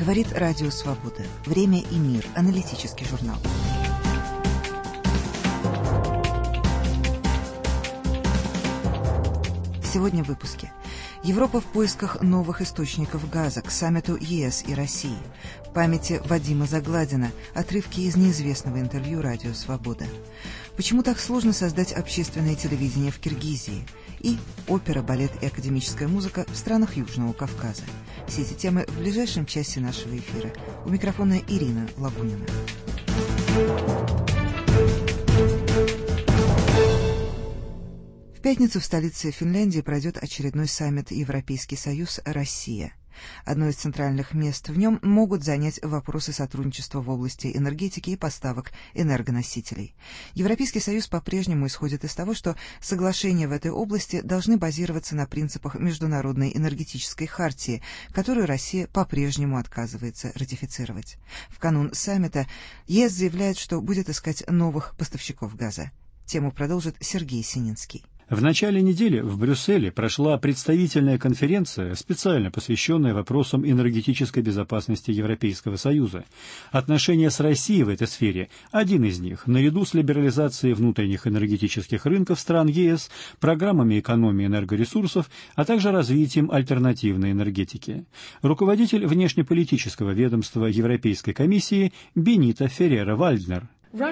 Говорит Радио Свобода. Время и мир. Аналитический журнал. Сегодня в выпуске. Европа в поисках новых источников газа к саммиту ЕС и России. В памяти Вадима Загладина. Отрывки из неизвестного интервью Радио Свобода. Почему так сложно создать общественное телевидение в Киргизии? И опера, балет и академическая музыка в странах Южного Кавказа. Все эти темы в ближайшем часе нашего эфира. У микрофона Ирина Лагунина. В пятницу в столице Финляндии пройдет очередной саммит Европейский Союз-Россия. Одно из центральных мест в нем могут занять вопросы сотрудничества в области энергетики и поставок энергоносителей. Европейский Союз по-прежнему исходит из того, что соглашения в этой области должны базироваться на принципах Международной энергетической хартии, которую Россия по-прежнему отказывается ратифицировать. В канун саммита ЕС заявляет, что будет искать новых поставщиков газа. Тему продолжит Сергей Сининский. В начале недели в Брюсселе прошла представительная конференция, специально посвященная вопросам энергетической безопасности Европейского Союза. Отношения с Россией в этой сфере – один из них, наряду с либерализацией внутренних энергетических рынков стран ЕС, программами экономии энергоресурсов, а также развитием альтернативной энергетики. Руководитель внешнеполитического ведомства Европейской комиссии Бенита Феррера-Вальднер.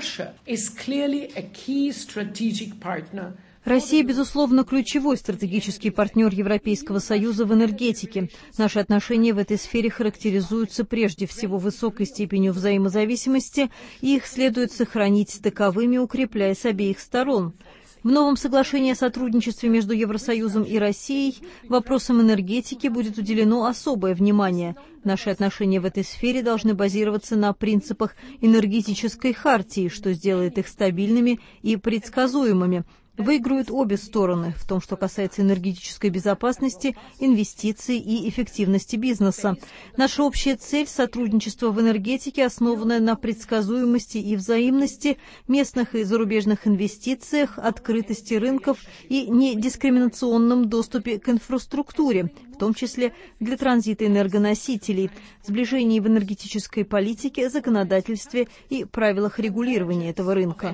Россия, безусловно, ключевой стратегический партнер Европейского Союза в энергетике. Наши отношения в этой сфере характеризуются прежде всего высокой степенью взаимозависимости, и их следует сохранить таковыми, укрепляя с обеих сторон. В новом соглашении о сотрудничестве между Евросоюзом и Россией вопросам энергетики будет уделено особое внимание. Наши отношения в этой сфере должны базироваться на принципах энергетической хартии, что сделает их стабильными и предсказуемыми. Выиграют обе стороны в том, что касается энергетической безопасности, инвестиций и эффективности бизнеса. Наша общая цель – сотрудничество в энергетике, основанное на предсказуемости и взаимности, местных и зарубежных инвестициях, открытости рынков и недискриминационном доступе к инфраструктуре, в том числе для транзита энергоносителей, сближении в энергетической политике, законодательстве и правилах регулирования этого рынка.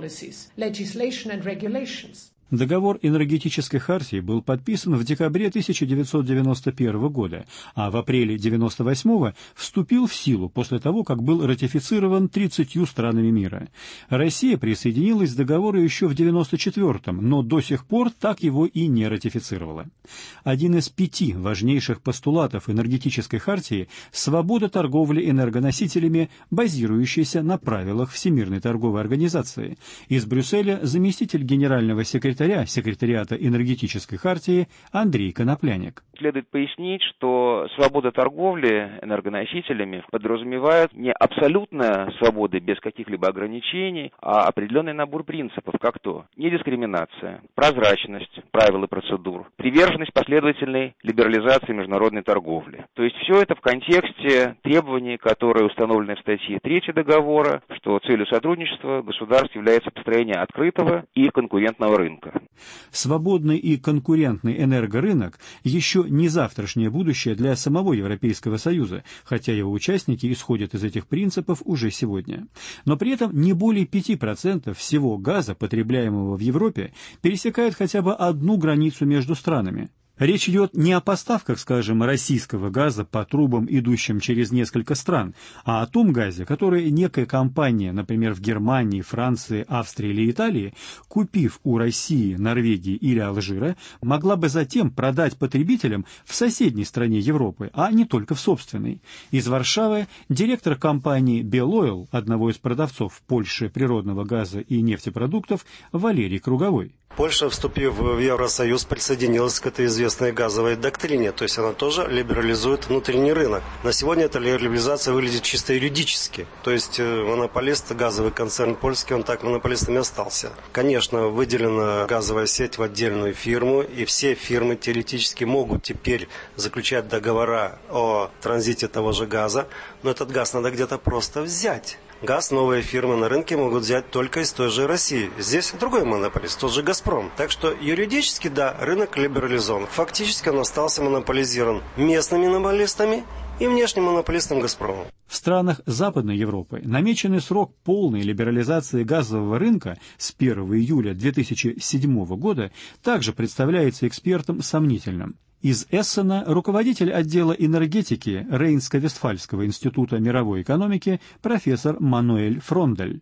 Договор энергетической хартии был подписан в декабре 1991 года, а в апреле 1998 вступил в силу после того, как был ратифицирован 30 странами мира. Россия присоединилась к договору еще в 1994-м, но до сих пор так его и не ратифицировала. Один из 5 важнейших постулатов энергетической хартии – свобода торговли энергоносителями, базирующаяся на правилах Всемирной торговой организации. Из Брюсселя заместитель генерального секретариата энергетической хартии Андрей Конопляник. Следует пояснить, что свобода торговли энергоносителями подразумевает не абсолютная свобода без каких-либо ограничений, а определенный набор принципов, как то недискриминация, прозрачность правил и процедур, приверженность последовательной либерализации международной торговли. То есть все это в контексте требований, которые установлены в статье 3 договора, что целью сотрудничества государств является построение открытого и конкурентного рынка. Свободный и конкурентный энергорынок еще не завтрашнее будущее для самого Европейского Союза, хотя его участники исходят из этих принципов уже сегодня. Но при этом не более 5% всего газа, потребляемого в Европе, пересекает хотя бы одну границу между странами. Речь идет не о поставках, скажем, российского газа по трубам, идущим через несколько стран, а о том газе, который некая компания, например, в Германии, Франции, Австрии или Италии, купив у России, Норвегии или Алжира, могла бы затем продать потребителям в соседней стране Европы, а не только в собственной. Из Варшавы директор компании «Белойл», одного из продавцов в Польше природного газа и нефтепродуктов, Валерий Круговой. Польша, вступив в Евросоюз, присоединилась к этой известной газовой доктрине, то есть она тоже либерализует внутренний рынок. На сегодня эта либерализация выглядит чисто юридически, то есть монополист, газовый концерн польский, он так монополистом и остался. Конечно, выделена газовая сеть в отдельную фирму, и все фирмы теоретически могут теперь заключать договора о транзите того же газа, но этот газ надо где-то просто взять. Газ новые фирмы на рынке могут взять только из той же России. Здесь другой монополист, тот же «Газпром». Так что юридически, да, рынок либерализован. Фактически он остался монополизирован местными монополистами и внешним монополистом «Газпромом». В странах Западной Европы намеченный срок полной либерализации газового рынка с 1 июля 2007 года также представляется экспертам сомнительным. Из Эссена руководитель отдела энергетики Рейнско-Вестфальского института мировой экономики профессор Мануэль Фрондель.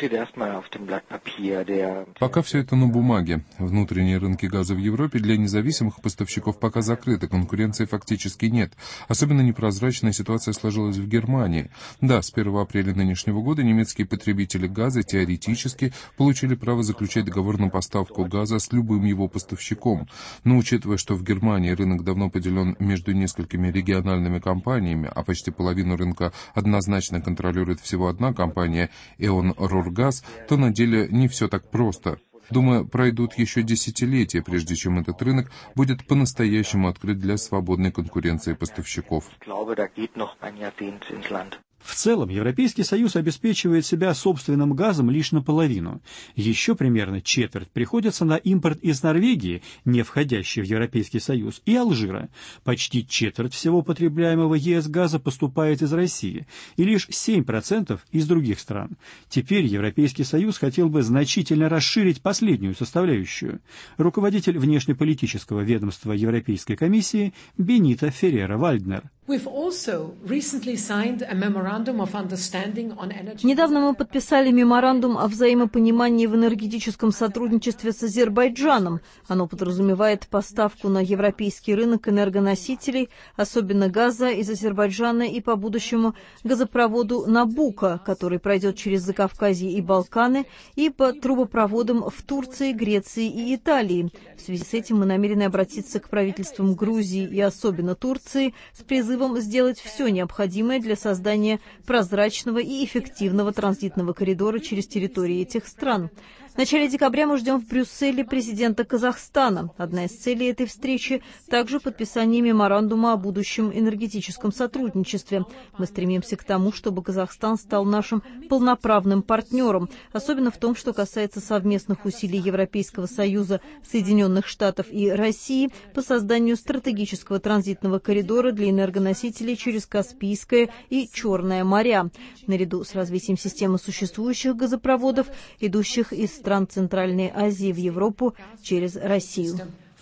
Пока все это на бумаге. Внутренние рынки газа в Европе для независимых поставщиков пока закрыты, конкуренции фактически нет. Особенно непрозрачная ситуация сложилась в Германии. Да, с 1 апреля нынешнего года немецкие потребители газа теоретически получили право заключать договор на поставку газа с любым его поставщиком. Но учитывая, что в Германии рынок давно поделен между несколькими региональными компаниями, а почти половину рынка однозначно контролирует всего одна компания «Эон Рургаз», то на деле не все так просто. Думаю, пройдут еще десятилетия, прежде чем этот рынок будет по-настоящему открыт для свободной конкуренции поставщиков. В целом, Европейский Союз обеспечивает себя собственным газом лишь наполовину. Еще примерно четверть приходится на импорт из Норвегии, не входящей в Европейский Союз, и Алжира. Почти четверть всего потребляемого ЕС газа поступает из России, и лишь 7% из других стран. Теперь Европейский Союз хотел бы значительно расширить последнюю составляющую. Руководитель внешнеполитического ведомства Европейской комиссии Бенита Феррера-Вальднер. Недавно мы подписали меморандум о взаимопонимании в энергетическом сотрудничестве с Азербайджаном. Оно подразумевает поставку на европейский рынок энергоносителей, особенно газа, из Азербайджана и по будущему газопроводу «Набуко», который пройдет через Закавказье и Балканы, и по трубопроводам в Турции, Греции и Италии. В связи с этим мы намерены обратиться к правительствам Грузии и особенно Турции с призывом сделать все необходимое для создания прозрачного и эффективного транзитного коридора через территории этих стран. В начале декабря мы ждем в Брюсселе президента Казахстана. Одна из целей этой встречи – также подписание меморандума о будущем энергетическом сотрудничестве. Мы стремимся к тому, чтобы Казахстан стал нашим полноправным партнером, особенно в том, что касается совместных усилий Европейского Союза, Соединенных Штатов и России по созданию стратегического транзитного коридора для энергоносителей через Каспийское и Черное моря, наряду с развитием системы существующих газопроводов, идущих из стран Центральной Азии в Европу через Россию.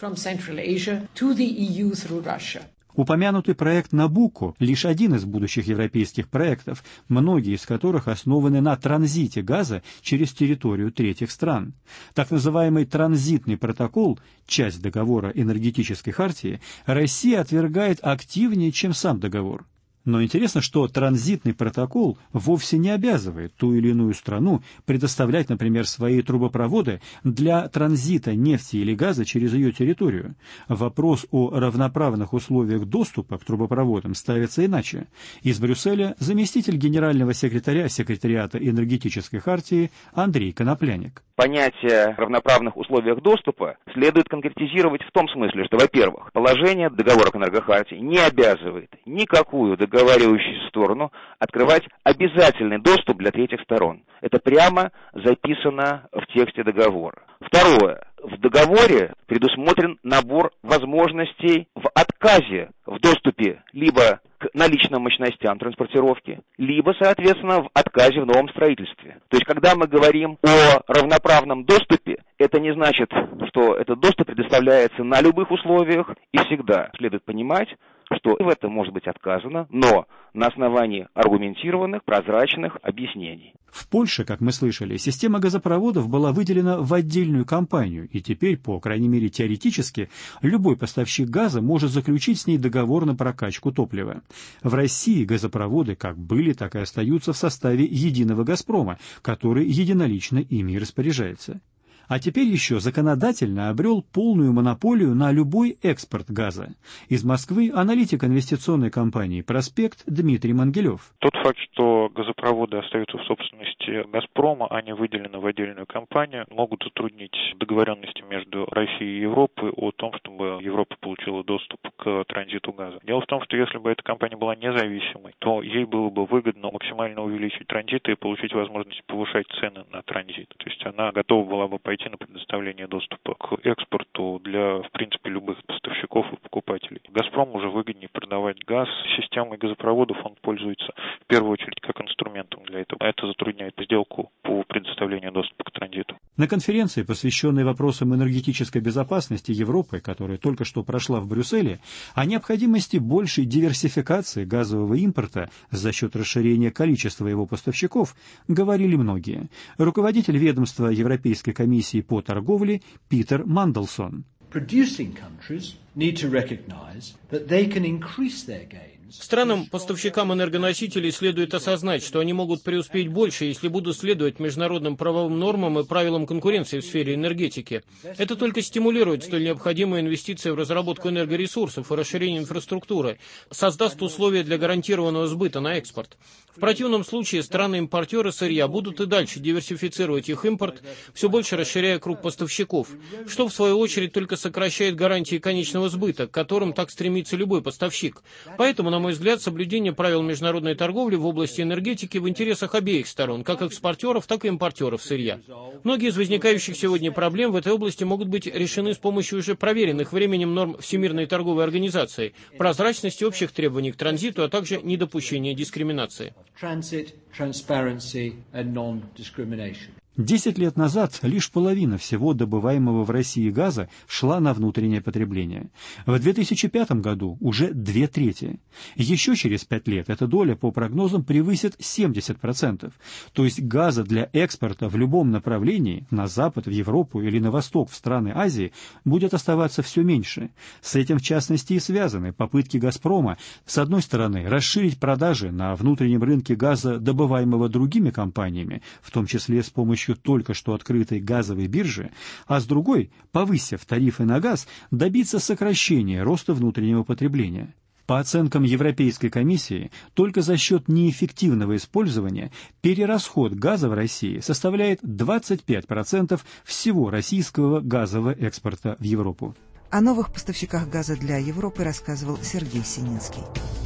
Упомянутый проект «Набуко» — лишь один из будущих европейских проектов, многие из которых основаны на транзите газа через территорию третьих стран. Так называемый транзитный протокол, часть договора энергетической хартии, Россия отвергает активнее, чем сам договор. Но интересно, что транзитный протокол вовсе не обязывает ту или иную страну предоставлять, например, свои трубопроводы для транзита нефти или газа через ее территорию. Вопрос о равноправных условиях доступа к трубопроводам ставится иначе. Из Брюсселя заместитель генерального секретаря Секретариата энергетической хартии Андрей Конопляник. Понятие равноправных условиях доступа следует конкретизировать в том смысле, что, во-первых, положение договора к энергохартии не обязывает никакую договаривающую сторону открывать обязательный доступ для третьих сторон. Это прямо записано в тексте договора. Второе. В договоре предусмотрен набор возможностей в отказе в доступе либо к наличным мощностям транспортировки, либо, соответственно, в отказе в новом строительстве. То есть, когда мы говорим о равноправном доступе, это не значит, что этот доступ предоставляется на любых условиях и всегда. Следует понимать, что в этом может быть отказано, но на основании аргументированных, прозрачных объяснений. В Польше, как мы слышали, система газопроводов была выделена в отдельную компанию, и теперь, по крайней мере теоретически, любой поставщик газа может заключить с ней договор на прокачку топлива. В России газопроводы как были, так и остаются в составе единого «Газпрома», который единолично ими распоряжается. а теперь еще законодательно обрел полную монополию на любой экспорт газа. Из Москвы аналитик инвестиционной компании «Проспект» Дмитрий Мангелев. Тот факт, что газопроводы остаются в собственности «Газпрома», а не выделены в отдельную компанию, могут затруднить договоренности между Россией и Европой о том, чтобы Европа получила доступ к транзиту газа. Дело в том, что если бы эта компания была независимой, то ей было бы выгодно максимально увеличить транзиты и получить возможность повышать цены на транзит. То есть она готова была бы пойти на предоставление доступа к экспорту для, в принципе, любых поставщиков и покупателей. «Газпром» уже выгоднее продавать газ. Системой газопроводов он пользуется в первую очередь как инструментом для этого. Это затрудняет сделку по предоставлению доступа к транзиту. На конференции, посвященной вопросам энергетической безопасности Европы, которая только что прошла в Брюсселе, о необходимости большей диверсификации газового импорта за счет расширения количества его поставщиков говорили многие. Руководитель ведомства Европейской комиссии по торговле Питер Манделсон. Странам-поставщикам энергоносителей следует осознать, что они могут преуспеть больше, если будут следовать международным правовым нормам и правилам конкуренции в сфере энергетики. Это только стимулирует столь необходимые инвестиции в разработку энергоресурсов и расширение инфраструктуры, создаст условия для гарантированного сбыта на экспорт. В противном случае страны-импортеры сырья будут и дальше диверсифицировать их импорт, все больше расширяя круг поставщиков, что в свою очередь только сокращает гарантии конечного сбыта, к которым так стремится любой поставщик. Поэтому, на мой взгляд, соблюдение правил международной торговли в области энергетики в интересах обеих сторон, как экспортеров, так и импортеров сырья. Многие из возникающих сегодня проблем в этой области могут быть решены с помощью уже проверенных временем норм Всемирной торговой организации, прозрачности общих требований к транзиту, а также недопущения дискриминации. 10 лет назад лишь половина всего добываемого в России газа шла на внутреннее потребление. В 2005 году уже 2/3. Еще через 5 лет эта доля, по прогнозам, превысит 70%. То есть газа для экспорта в любом направлении, на запад, в Европу или на восток, в страны Азии, будет оставаться все меньше. С этим, в частности, и связаны попытки «Газпрома» с одной стороны расширить продажи на внутреннем рынке газа, добываемого другими компаниями, в том числе с помощью только что открытой газовой биржи, а с другой, повысив тарифы на газ, добиться сокращения роста внутреннего потребления. По оценкам Европейской комиссии, только за счет неэффективного использования перерасход газа в России составляет 25% всего российского газового экспорта в Европу. О новых поставщиках газа для Европы рассказывал Сергей Сининский.